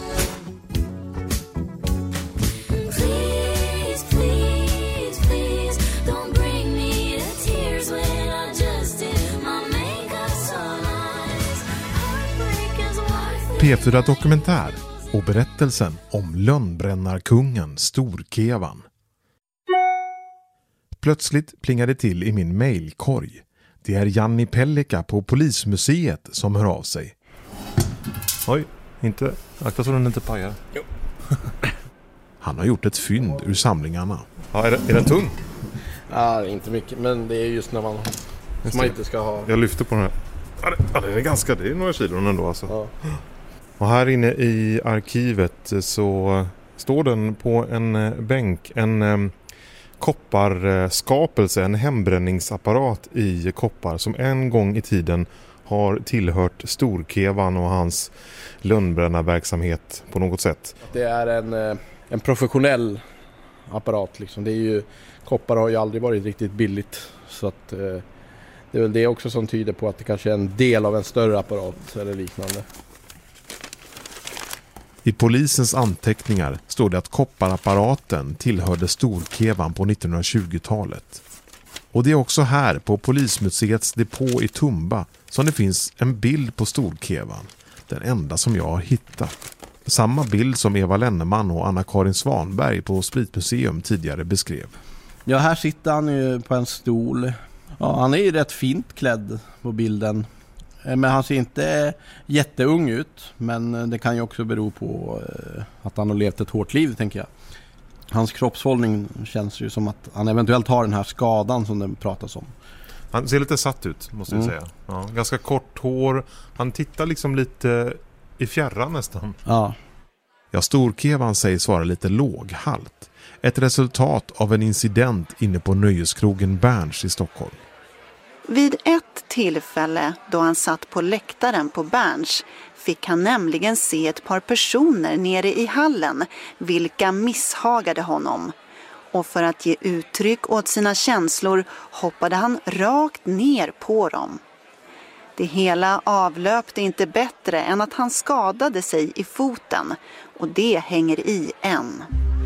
Please, please, please, don't bring me to tears when I just did my makeup so nice. Heartbreak is worth it. P fyra Dokumentär och berättelsen om lönnbrännarkungen Storkevan. Plötsligt plingade till i min mejlkorg. Det är Janni Pellika på Polismuseet som hör av sig. Oj, inte. Akta så den inte pajar. Jo. Han har gjort ett fynd ur samlingarna. Ja, är, det, är den tung? Ja, inte mycket, men det är just när man, just man inte ska ha... Jag lyfter på den här. Ja, det, ja, det är ganska, det är några kilon ändå alltså. Ja. Och här inne i arkivet så står den på en bänk, en um, kopparskapelse, en hembränningsapparat i koppar som en gång i tiden har tillhört Storkevan och hans lönnbrännarverksamhet på något sätt. Det är en, en professionell apparat liksom. Det är ju, koppar har ju aldrig varit riktigt billigt, så att eh, det är väl det också som tyder på att det kanske är en del av en större apparat eller liknande. I polisens anteckningar står det att kopparapparaten tillhörde Storkevan på nittonhundratjugotalet. Och det är också här på Polismuseets depå i Tumba som det finns en bild på Storkevan. Den enda som jag har hittat. Samma bild som Eva Lenneman och Anna-Karin Svanberg på Spritmuseum tidigare beskrev. Ja, här sitter han ju på en stol. Ja, han är ju rätt fint klädd på bilden. Men han ser inte jätteung ut, men det kan ju också bero på att han har levt ett hårt liv, tänker jag. Hans kroppshållning känns ju som att han eventuellt har den här skadan som det pratas om. Han ser lite satt ut, måste jag mm. säga. Ja, ganska kort hår. Han tittar liksom lite i fjärran nästan. Ja. Ja, Storkevan sägs vara lite låghalt. Ett resultat av en incident inne på nöjeskrogen Berns i Stockholm. Vid ett tillfälle då han satt på läktaren på Berns fick han nämligen se ett par personer nere i hallen vilka misshagade honom. Och för att ge uttryck åt sina känslor hoppade han rakt ner på dem. Det hela avlöpte inte bättre än att han skadade sig i foten, och det hänger i än.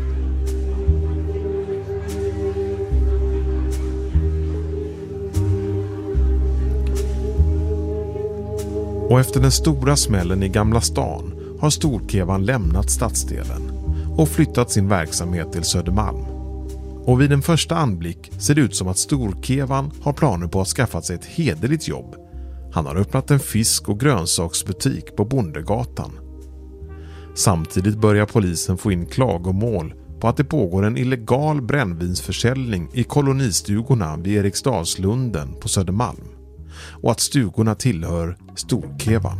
Och efter den stora smällen i Gamla stan har Storkevan lämnat stadsdelen och flyttat sin verksamhet till Södermalm. Och vid en första anblick ser det ut som att Storkevan har planer på att skaffa sig ett hederligt jobb. Han har öppnat en fisk- och grönsaksbutik på Bondegatan. Samtidigt börjar polisen få in klagomål på att det pågår en illegal brännvinsförsäljning i kolonistugorna vid Eriksdalslunden på Södermalm. Och att stugorna tillhör Storkevan.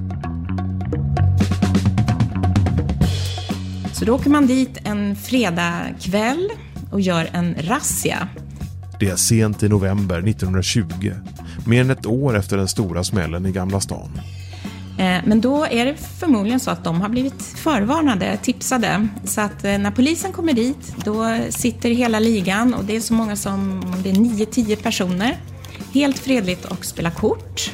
Så då åker man dit en fredag kväll och gör en razzia. Det är sent i november nittonhundratjugo, mer än ett år efter den stora smällen i Gamla stan. Men då är det förmodligen så att de har blivit förvarnade, tipsade. Så att när polisen kommer dit, då sitter hela ligan, och det är så många som, det är nio tio personer, helt fredligt och spelar kort.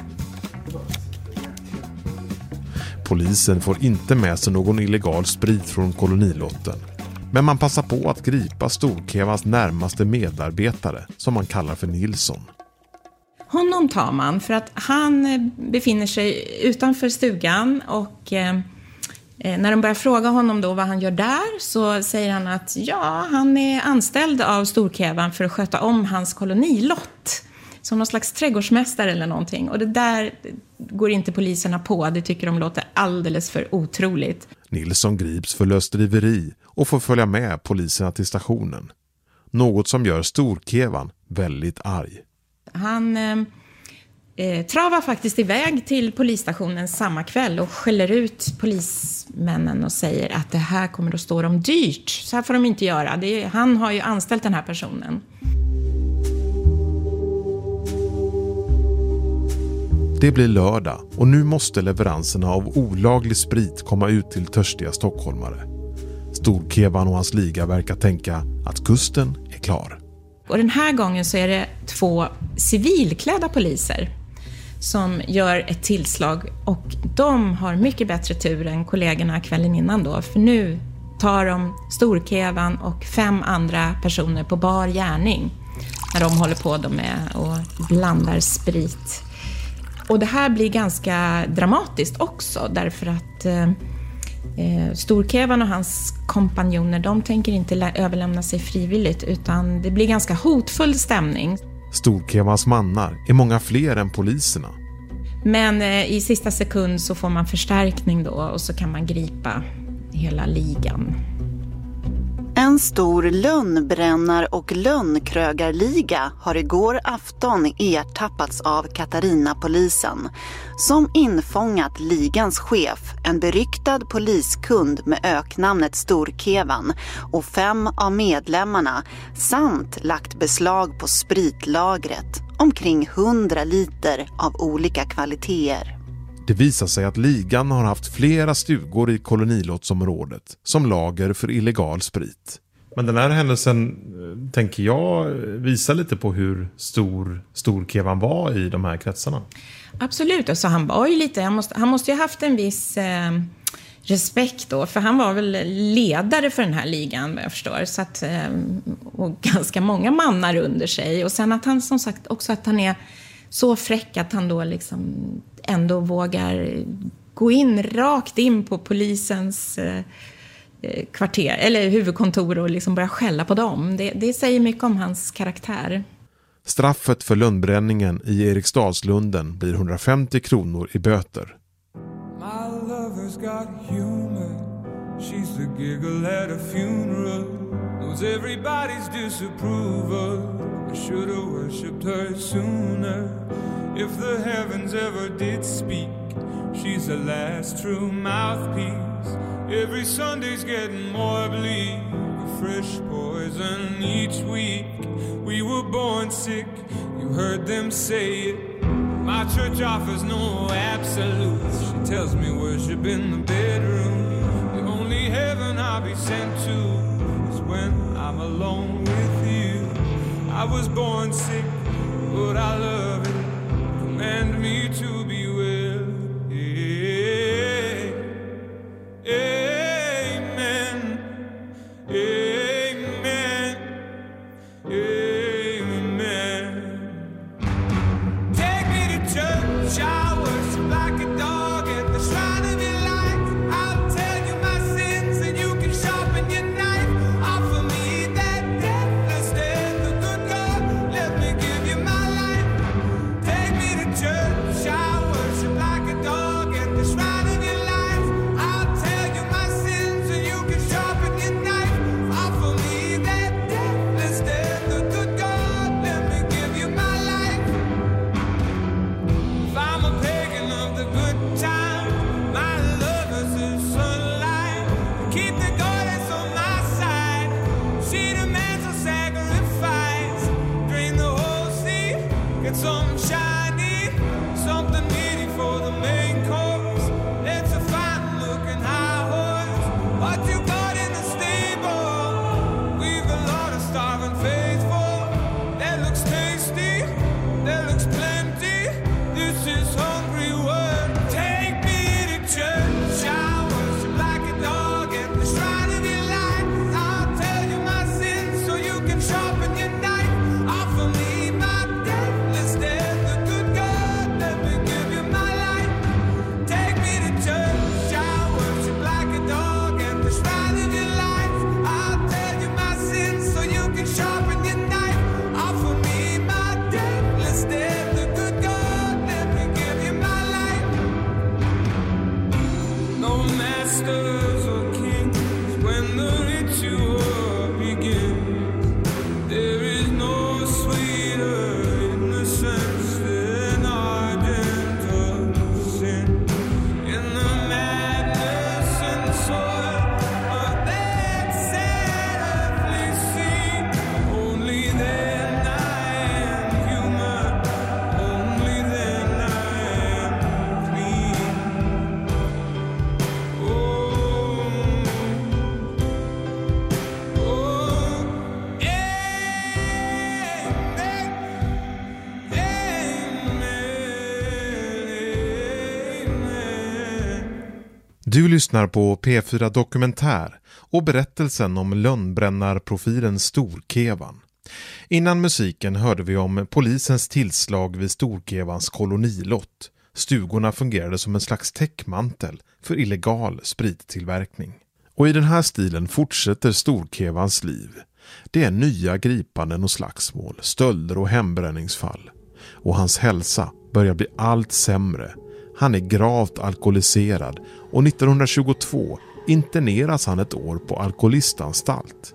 Polisen får inte med sig någon illegal sprit från kolonilotten. Men man passar på att gripa Storkevans närmaste medarbetare, som man kallar för Nilsson. Honom tar man för att han befinner sig utanför stugan, och eh, när de börjar fråga honom då vad han gör där, så säger han att ja, han är anställd av Storkevan för att sköta om hans kolonilott. Som någon slags trädgårdsmästare eller någonting. Och det där går inte poliserna på. Det tycker de låter alldeles för otroligt. Nilsson grips för lösdriveri och får följa med poliserna till stationen. Något som gör Storkevan väldigt arg. Han eh, travar faktiskt iväg till polisstationen samma kväll och skäller ut polismännen och säger att det här kommer att stå dem dyrt. Så här får de inte göra. Det är, han har ju anställt den här personen. Det blir lördag och nu måste leveranserna av olaglig sprit komma ut till törstiga stockholmare. Storkevan och hans liga verkar tänka att kusten är klar. Och den här gången så är det två civilklädda poliser som gör ett tillslag, och de har mycket bättre tur än kollegorna kvällen innan då, för nu tar de Storkevan och fem andra personer på bar gärning när de håller på då med och blandar sprit. Och det här blir ganska dramatiskt också, därför att eh, Storkevan och hans kompanjoner, de tänker inte lä- överlämna sig frivilligt, utan det blir ganska hotfull stämning. Storkevans mannar är många fler än poliserna. Men eh, i sista sekund så får man förstärkning då, och så kan man gripa hela ligan. En stor lönnbrännar- och lönnkrögarliga har igår afton ertappats av Katarina-polisen som infångat ligans chef, en beryktad poliskund med öknamnet Storkevan, och fem av medlemmarna, samt lagt beslag på spritlagret, omkring hundra liter av olika kvaliteter. Det visar sig att ligan har haft flera stugor i kolonilottsområdet som lager för illegal sprit. Men den här händelsen, tänker jag, visar lite på hur stor Storkevan var i de här kretsarna. Absolut, alltså han var ju lite, han måste, han måste ju ha haft en viss eh, respekt då, för han var väl ledare för den här ligan, vad jag förstår, så att, eh, och ganska många mannar under sig, och sen att han som sagt också att han är så fräck att han då liksom ändå vågar gå in rakt in på polisens eh, kvarter eller huvudkontor och liksom börja skälla på dem. Det, det säger mycket om hans karaktär. Straffet för lönnbränningen i Eriksdalslunden blir hundrafemtio kronor i böter. My lover's got humor. She's the giggle at a funeral. Knows everybody's disapproval. I should have worshipped her sooner. If the heavens ever did speak, she's the last true mouthpiece. Every Sunday's getting more bleak, a fresh poison each week. We were born sick, you heard them say it. My church offers no absolutes. She tells me worship in the bedroom. The only heaven I'll be sent to is when I'm alone with you. I was born sick, but I love it. Command me to be well. Amen. Amen. Amen. Take me to church. I worship like a dog at the shrine of your light. I'll tell you my sins and you can sharpen your knife. Offer me that deathless death, the good God. Let me give you my life. Take me to church. I worship like a dog at the shrine of your light. I'll tell you my sins and you can sharpen your knife. Offer me that deathless death, the good God. Let me give you my life. If I'm a pagan of the good time, my love is the sunlight. Keep the goddess on my side. She demands a sacrifice. Drain the whole sea, get some shiny, something needy for the main course. Let's a fine looking high horse. What you got in the stable? We've a lot of starving faithful. That looks tasty, that looks plenty. This is hungry word. Take me to church. I worship like a dog at the shrine of your light. I'll tell you my sins so you can sharpen your knife. Offer me my deathless death, the good God. Let me give you my life. Take me to church. I worship like a dog at the shrine of your light. I'll tell you my sins so you can sharpen your knife. Offer me my deathless death, the good God. Let me give you my life. No masters or kings when the ritual begins. There is no sweeter innocence than ardent of sin. In the madness and soil of that sadly scene, only then I am human. Only then I Du lyssnar på P fyra Dokumentär och berättelsen om lönnbrännarprofilen Storkevan. Innan musiken hörde vi om polisens tillslag vid Storkevans kolonilott. Stugorna fungerade som en slags täckmantel för illegal sprittillverkning. Och i den här stilen fortsätter Storkevans liv. Det är nya gripanden och slagsmål, stölder och hembränningsfall. Och hans hälsa börjar bli allt sämre. Han är gravt alkoholiserad och nittonhundratjugotvå interneras han ett år på alkoholistanstalt.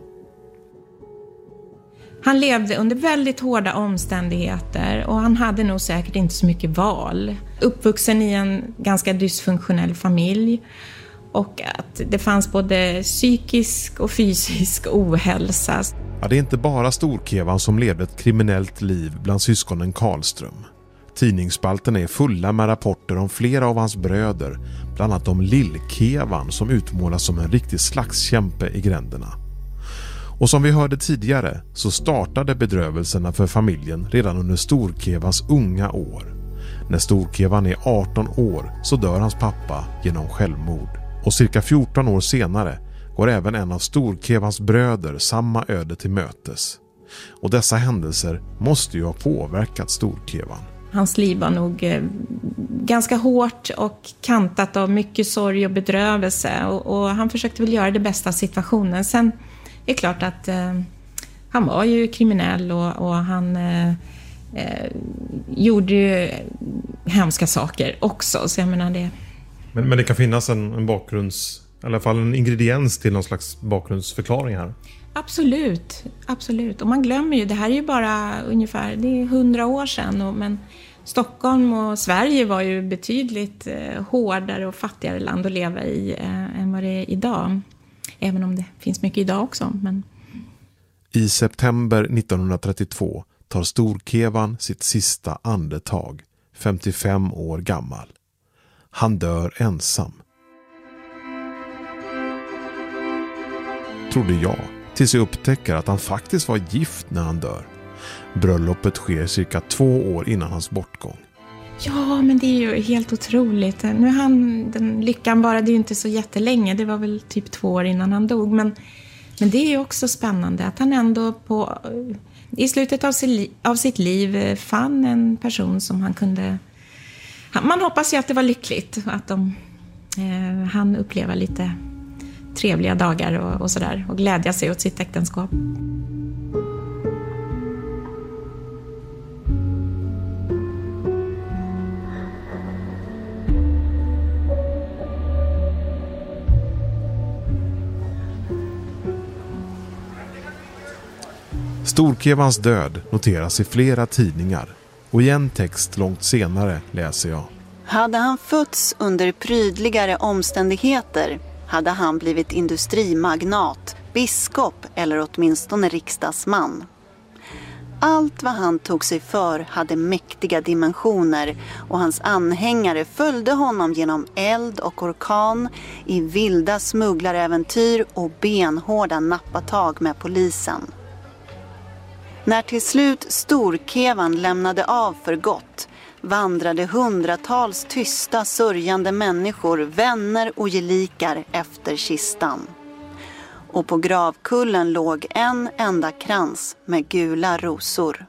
Han levde under väldigt hårda omständigheter och han hade nog säkert inte så mycket val. Uppvuxen i en ganska dysfunktionell familj och att det fanns både psykisk och fysisk ohälsa. Ja, det är inte bara Storkevan som levde ett kriminellt liv bland syskonen Karlström. Tidningsspalten är fulla med rapporter om flera av hans bröder, bland annat om Lill-Kevan som utmålas som en riktig slagskämpe i gränderna. Och som vi hörde tidigare så startade bedrövelserna för familjen redan under Storkevans unga år. När Storkevan är arton år så dör hans pappa genom självmord. Och cirka fjorton år senare går även en av Storkevans bröder samma öde till mötes. Och dessa händelser måste ju ha påverkat Storkevan. Hans liv var nog eh, ganska hårt och kantat av mycket sorg och bedrövelse. Och, och han försökte väl göra det bästa av situationen. Sen är det klart att eh, han var ju kriminell och, och han eh, eh, gjorde ju hemska saker också. Så jag menar det. Men, men det kan finnas en, en bakgrunds, i alla fall en ingrediens till någon slags bakgrundsförklaring här. Absolut, absolut. Och man glömmer ju, det här är ju bara ungefär, det är hundra år sedan. Och, men Stockholm och Sverige var ju betydligt eh, hårdare och fattigare land att leva i eh, än vad det är idag. Även om det finns mycket idag också. Men... I september nittonhundratrettiotvå tar Storkevan sitt sista andetag, femtiofem år gammal. Han dör ensam. Trodde jag, tills jag upptäcker att han faktiskt var gift när han dör. Bröllopet sker cirka två år innan hans bortgång. Ja, men det är ju helt otroligt. Nu han, den lyckan varade ju inte så jättelänge. Det var väl typ två år innan han dog. Men, men det är ju också spännande att han ändå på, i slutet av, si, av sitt liv fann en person som han kunde... Man hoppas ju att det var lyckligt. Att de, eh, han upplever lite trevliga dagar och, och sådär. Och glädja sig åt sitt äktenskap. Storkevans död noteras i flera tidningar och i en text långt senare läser jag. Hade han fötts under prydligare omständigheter hade han blivit industrimagnat, biskop eller åtminstone riksdagsman. Allt vad han tog sig för hade mäktiga dimensioner och hans anhängare följde honom genom eld och orkan, i vilda smugglaräventyr och benhårda nappatag med polisen. När till slut Storkevan lämnade av för gott vandrade hundratals tysta sörjande människor, vänner och gelikar efter kistan. Och på gravkullen låg en enda krans med gula rosor.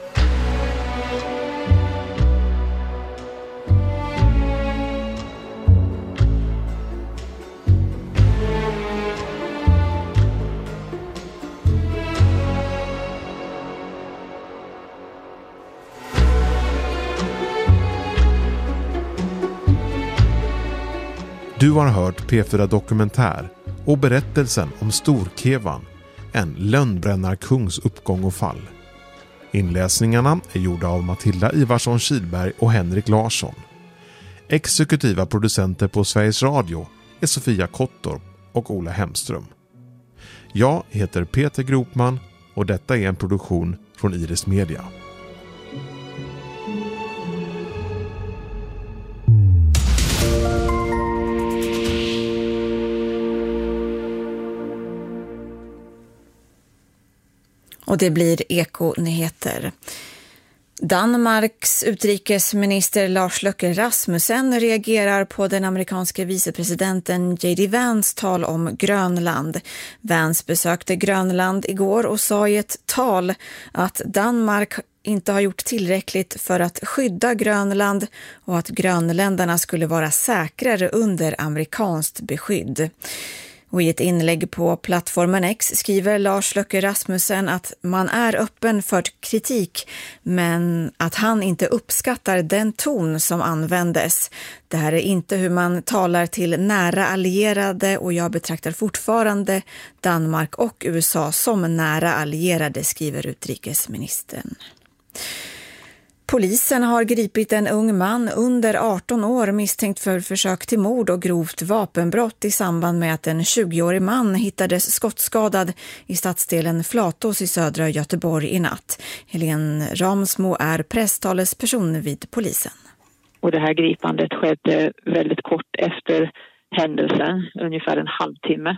Du har hört P fyra Dokumentär och berättelsen om Storkevan, en lönnbrännarkungs uppgång och fall. Inläsningarna är gjorda av Matilda Ivarsson Kilberg och Henrik Larsson. Exekutiva producenter på Sveriges Radio är Sofia Kottorp och Ola Hemström. Jag heter Peter Gropman och detta är en produktion från Iris Media. Och det blir Eko-nyheter. Danmarks utrikesminister Lars Løkke Rasmussen reagerar på den amerikanska vicepresidenten J D Vance tal om Grönland. Vance besökte Grönland igår och sa i ett tal att Danmark inte har gjort tillräckligt för att skydda Grönland och att grönländarna skulle vara säkrare under amerikanskt beskydd. Och i ett inlägg på plattformen X skriver Lars Løkke Rasmussen att man är öppen för kritik men att han inte uppskattar den ton som användes. Det här är inte hur man talar till nära allierade och jag betraktar fortfarande Danmark och U S A som nära allierade, skriver utrikesministern. Polisen har gripit en ung man under arton år misstänkt för försök till mord och grovt vapenbrott i samband med att en tjugoårig man hittades skottskadad i stadsdelen Flatås i södra Göteborg i natt. Helene Ramsmo är presstalesperson vid polisen. Och det här gripandet skedde väldigt kort efter händelsen, ungefär en halvtimme.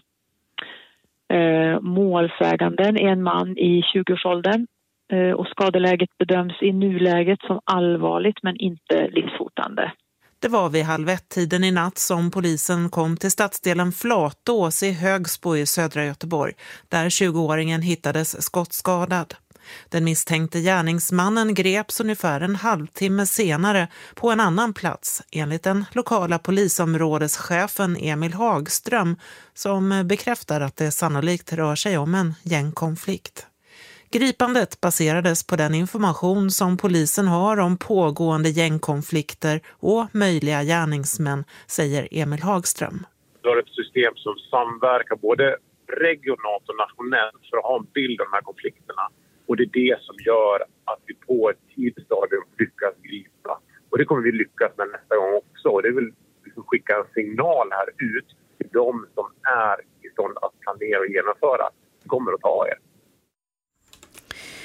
Eh, målsäganden är en man i tjugoårsåldern. Och skadeläget bedöms i nuläget som allvarligt men inte livshotande. Det var vid halv ett-tiden i natt som polisen kom till stadsdelen Flatås i Högsbo i södra Göteborg, där tjugoåringen hittades skottskadad. Den misstänkte gärningsmannen greps ungefär en halvtimme senare på en annan plats, enligt den lokala polisområdeschefen Emil Hagström, som bekräftar att det sannolikt rör sig om en gängkonflikt. Gripandet baserades på den information som polisen har om pågående gängkonflikter och möjliga gärningsmän, säger Emil Hagström. Vi har ett system som samverkar både regionalt och nationellt för att ha en bild av de här konflikterna. Och det är det som gör att vi på ett tidigt stadium lyckas gripa. Och det kommer vi lyckas med nästa gång också. Och det vill liksom skicka en signal här ut till de som är i stånd att planera och genomföra. Det kommer att ta er.